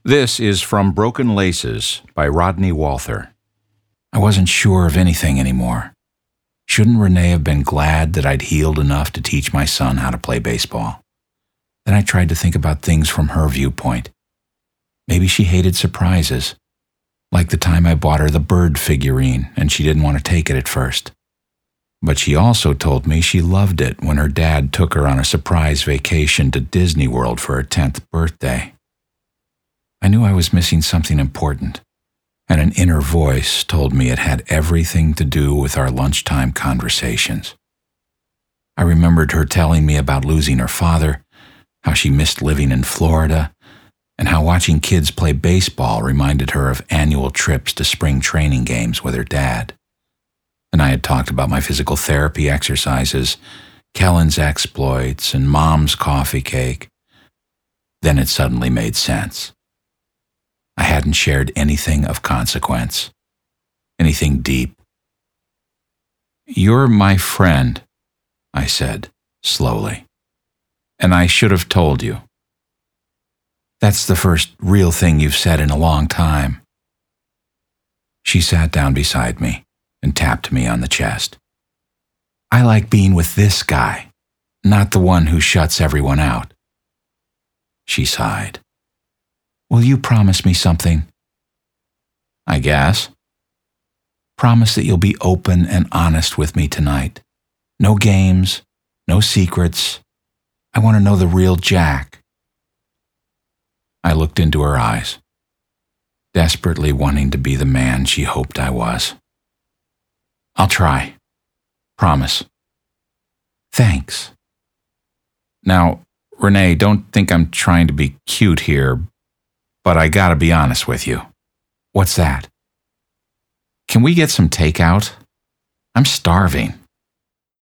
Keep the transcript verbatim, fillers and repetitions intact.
This is From Broken Laces by Rodney Walther. I wasn't sure of anything anymore. Shouldn't Renee have been glad that I'd healed enough to teach my son how to play baseball? Then I tried to think about things from her viewpoint. Maybe she hated surprises, like the time I bought her the bird figurine and she didn't want to take it at first. But she also told me she loved it when her dad took her on a surprise vacation to Disney World for her tenth birthday. I knew I was missing something important, and an inner voice told me it had everything to do with our lunchtime conversations. I remembered her telling me about losing her father, how she missed living in Florida, and how watching kids play baseball reminded her of annual trips to spring training games with her dad. And I had talked about my physical therapy exercises, Kellen's exploits, and Mom's coffee cake. Then it suddenly made sense. I hadn't shared anything of consequence, anything deep. "You're my friend," I said, slowly, "and I should have told you. That's the first real thing you've said in a long time." She sat down beside me and tapped me on the chest. "I like being with this guy, not the one who shuts everyone out." She sighed. "Will you promise me something?" "I guess." "Promise that you'll be open and honest with me tonight. No games, no secrets. I want to know the real Jack." I looked into her eyes, desperately wanting to be the man she hoped I was. "I'll try. Promise." "Thanks." Now, Renee, don't think I'm trying to be cute here, but I gotta be honest with you. "What's that?" "Can we get some takeout? I'm starving."